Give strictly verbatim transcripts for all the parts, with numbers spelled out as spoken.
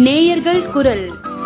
நேயர்கள் குரல்.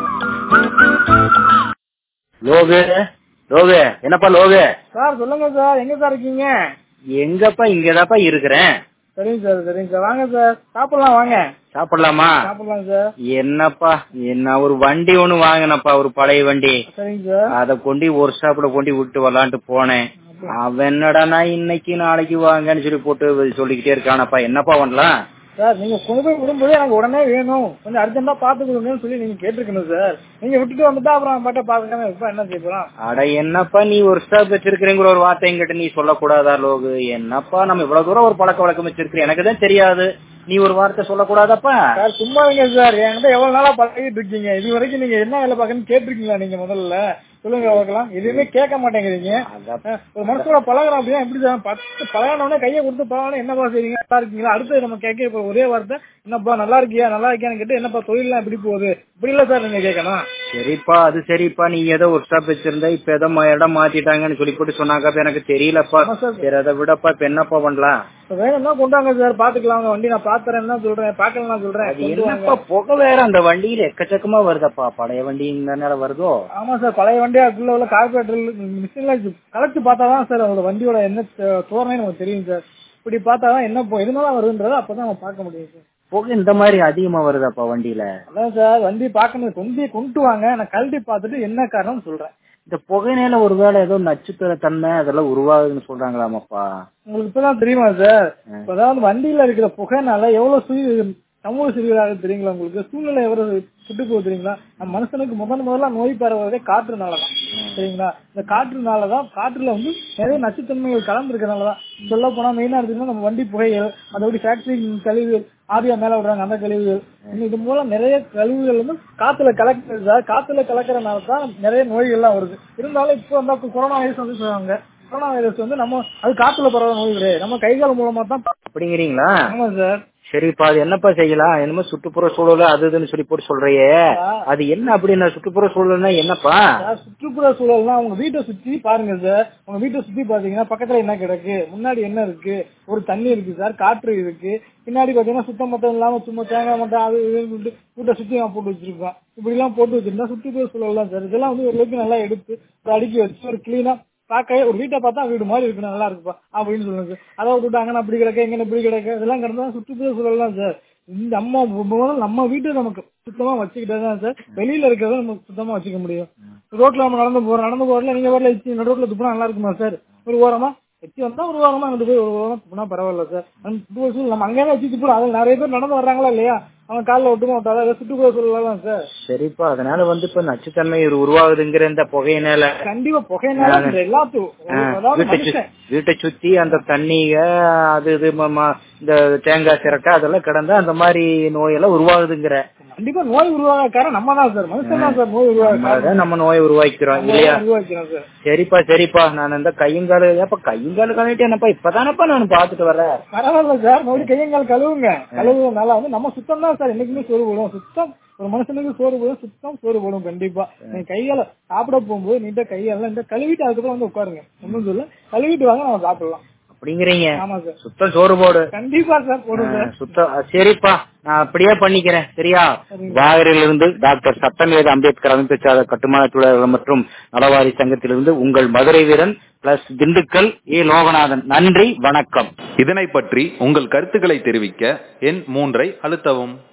லோகு லோகு என்னப்பா லோகு? சார் சொல்லுங்க சார், எங்க சார் இருக்கீங்க? எங்கப்பா? இங்கதாப்பா இருக்கிறேன். சரிங்க சார் சரிங்க சார், வாங்க சார் சாப்பிடலாம், வாங்க சாப்பிடலாமா? சாப்பிடலாம் சார். என்னப்பா, என்ன ஒரு வண்டி ஒண்ணு வாங்கினப்பா, ஒரு பழைய வண்டி. சரிங்க சார். அத கொண்டு ஒரு ஸ்டாப்ல கொண்டு விட்டு வரலான்ட்டு போனேன். அவன் என்னடானா இன்னைக்கு நாளைக்கு வாங்கன்னு சொல்லி போட்டு சொல்லிக்கிட்டே இருக்கானப்பா. என்னப்பா பண்ணலாம் சார்? நீங்க கொண்டு போய் விடும்போது எனக்கு உடனே வேணும், கொஞ்சம் அர்ஜென்டா பாத்து கொடுங்கன்னு சொல்லி நீங்க கேட்டிருக்கணும் சார். நீங்க விட்டுட்டு வந்துட்டா அப்புறம் பாட்ட பாத்துக்காம இப்ப என்ன செய்யலாம்? அட என்னப்பா நீ ஒரு ஸ்டாப் வச்சிருக்கிறீங்கிற ஒரு வார்த்தை எங்கிட்ட நீ சொல்லக்கூடாதா லோகு? என்னப்பா நம்ம இவ்வளவு தூரம் ஒரு பழக்க வழக்கம் வச்சிருக்கிறேன், எனக்கு தான் தெரியாது, நீ ஒரு வார்த்தை சொல்லக்கூடாதப்பா. சார் சும்மா இருங்க சார், என்கிட்ட எவ்வளவு நாளா பழகிட்டு இருக்கீங்க, இது வரைக்கும் நீங்க என்ன வேலை பாக்கன்னு கேட்டிருக்கீங்களா நீங்க? முதல்ல சொல்லுங்க பார்க்கலாம். எதுவுமே கேட்க மாட்டேங்கிறீங்க. ஒரு மனசோட பழகிறோம் அப்படின்னா எப்படி சார்? பத்து பழகினோடனே கையை கொடுத்து பழகணும். என்னப்பா செய்றீங்க, நல்லா இருக்கீங்களா? அடுத்து நம்ம கேட்க இப்ப ஒரே வார்த்தை என்னப்பா நல்லா இருக்கியா நல்லா இருக்கியான்னு கேட்டு என்னப்பா தொழிலாம் எப்படி போகுது, இப்படி இல்ல சார் நீங்க கேட்கணும். சரிப்பா அது சரிப்பா, நீ ஏதோ ஒரு ஸ்டாப் வச்சிருந்தா இப்ப ஏதோ இடம் மாத்திட்டாங்கன்னு சொல்லி போட்டு சொன்னாக்கா எனக்கு தெரியலப்பா. சரி அதை விடப்பா, இப்ப என்னப்பா பண்ணலாம்? வேணும்னா கொண்டாங்க சார், பாத்துக்கலாம். வண்டி நான் பாத்துறேன் தான் சொல்றேன், பாக்கலாம் சொல்றேன். என்னப்பா புகை வேற அந்த வண்டியில எக்கச்சக்கமா வருதப்பா. பழைய வண்டி இந்த வருதோ? ஆமா சார், பழைய வண்டியா அதுக்குள்ள உள்ள கார்பரேட்டர் மிஷின்ல கலச்சு பார்த்தாதான் சார் அதோட வண்டியோட என்ன தோரணை நமக்கு தெரியும் சார். இப்படி பார்த்தாதான் என்ன எதுனால வருதுன்றத அப்பதான் நம்ம பார்க்க முடியும் சார். புகை இந்த மாதிரி அதிகமா வருதாப்பா வண்டியில? அதான் சார், வண்டி பாக்கணும், கொண்டு கொண்டு வாங்க, நான் கழட்டி பார்த்துட்டு என்ன காரணம்னு சொல்றேன். இந்த புகையினால ஒருவேளை ஏதோ நச்சுத்தர தன்மை அதெல்லாம் உருவாகுதுன்னு சொல்றாங்களாமாப்பா? உங்களுக்கு இப்பதான் தெரியுமா சார்? அதாவது வண்டியில இருக்கிற புகைனால எவ்வளவு சுய சமூக சிறுவராக தெரியுங்களா உங்களுக்கு? சூழ்நிலை எவ்வளவு சுட்டு போகுது தெரியுங்களா? நம்ம மனுஷனுக்கு முதன் முதல்ல நோய் பரவுறதே காற்றுனாலதான் சரிங்களா? இந்த காற்றுனாலதான், காற்றுல வந்து நிறைய நச்சுத்தன்மைகள் கலந்து இருக்கிறனாலதான். சொல்ல போனா மெயினா இருக்குன்னா நம்ம வண்டி புகைகள், அதோட ஃபேக்டரி கழிவுகள், ஆவியா மேல விடுறாங்க அந்த கழிவுகள், இது மூலம் நிறைய கழிவுகள் வந்து காத்துல கலக்கிறது சார். காத்துல கலக்கிறனாலதான் நிறைய நோய்கள் எல்லாம் வருது. இருந்தாலும் இப்போ வந்து கொரோனா வைரஸ் வந்து சொல்றாங்க. கொரோனா வைரஸ் வந்து நம்ம அது காத்துல பரவாத நோய் கிடையாது, நம்ம கைகால் மூலமா தான். அப்படிங்கிறீங்களா? ஆமா சார். சரிப்பா அது என்னப்பா செய்யலாம்? என்னமோ சுற்றுப்புற சூழல் அது இதுன்னு சொல்லி போட்டு சொல்றையே, அது என்ன அப்படின்னா? சுற்றுப்புற சூழல்னா என்னப்பா? சுற்றுப்புற சூழல்னா உங்க வீட்டை சுத்தி பாருங்க சார். உங்க வீட்டை சுத்தி பாத்தீங்கன்னா பக்கத்துல என்ன கிடக்கு, முன்னாடி என்ன இருக்கு, ஒரு தண்ணி இருக்கு சார், காற்று இருக்கு, பின்னாடி பாத்தீங்கன்னா சுத்தம் மட்டம் இல்லாம சும்மா தேங்காய் மட்டம் அது இதுன்னு வீட்டை சுத்தி போட்டு வச்சிருக்கோம். இப்படி எல்லாம் போட்டு வச்சிருந்தா சுற்றுப்புற சூழல் தான் சார். இதெல்லாம் வந்து ஓரளவுக்கு நல்லா எடுத்து ஒரு அடுக்கி வச்சு ஒரு கிளீனா பாக்க ஒரு வீட்டை பார்த்தா வீடு மாதிரி இருக்கு, நல்லா இருக்குப்பா அப்படின்னு சொல்லுங்க. அதை விட்டுட்டு அங்கே அப்படி கிடக்க எங்க இப்படி கிடக்க இதெல்லாம் கிடந்தா சுற்றுப்புற சூழல் தான் சார். இந்த அம்மா நம்ம வீட்டை நமக்கு சுத்தமா வச்சுக்கிட்டதான் சார் வெளியில இருக்கிறத நம்ம சுத்தமா வச்சுக்க முடியும். ரோட்ல நம்ம நடந்து போறோம், நடந்து போறதுல நீங்க வரல வச்சு ரோட்ல துப்புனா நல்லா இருக்குமா சார்? ஒரு ஓரமா வச்சு வந்தா ஒரு ஓரமா அங்கிட்டு போய் ஒரு ஓரம் துப்புனா பரவாயில்ல சார். நம்ம அங்கே வச்சு துப்புறோம், அதில் நிறைய பேர் நடந்து வர்றாங்களா இல்லையா, அவன் காலில் ஒட்டுமா விட்டாதான் சுற்றுப்புற சூழலாம் சார். சரிப்பா அதனால வந்து இப்ப நச்சுத்தன்மை உருவாகுதுங்கிற இந்த புகையினால கண்டிப்பா புகையினால எல்லாத்துக்கும் வீட்டை சுத்தி அந்த தண்ணிக அது இது இந்த தேங்காய் சிரட்டை அதெல்லாம் கிடந்தா அந்த மாதிரி நோயெல்லாம் உருவாகுதுங்கிற. கண்டிப்பா நோய் உருவாக காரணம் நம்ம தான் சார், மனுஷன் தான் சார் நோய் உருவாக நம்ம நோயை உருவாக்கிறோம் இல்லையா? உருவாக்கிறோம் சார். சரிப்பா சரிப்பா, நான் இந்த கையங்கால ஏப்பா கையங்கால கழுவிட்டு என்னப்பா இப்பதானப்பா நான் பாத்துட்டு வரேன். பரவாயில்ல சார், மறுபடியும் கையங்கால் கழுவுங்க. கழுவுனால வந்து நம்ம சுத்தம் தான் சார் என்னைக்குமே சோறு போடும். சுத்தம் ஒரு மனுஷனுக்கு சோறு போடும், சுத்தம் சோறு போடும் கண்டிப்பா. நீங்க கையால சாப்பிட போகும்போது நீட்ட கையால இந்த கழுவிட்டு அதுக்கப்புறம் வந்து உட்காருங்க, ஒன்னும் சொல்ல கழுவிட்டு வாங்க நம்ம சாப்பிடலாம் அப்படிங்கிறீங்க. ஆமா சார், சுத்தம் சோறு போடு. கண்டிப்பா சார் போடுங்க சுத்தம். சரிப்பா நான் அப்படியே பண்ணிக்கிறேன் சரியா? வாகரிலிருந்து டாக்டர் சட்டமேத அம்பேத்கர் அமைப்பு சார்ந்த கட்டுமான தொழிலாளர்கள் மற்றும் நலவாரி சங்கத்திலிருந்து உங்கள் மதுரை வீரன் பிளஸ் திண்டுக்கல் ஏ லோகநாதன். நன்றி வணக்கம். இதனை பற்றி உங்கள் கருத்துக்களை தெரிவிக்க எண் மூன்றை அழுத்தவும்.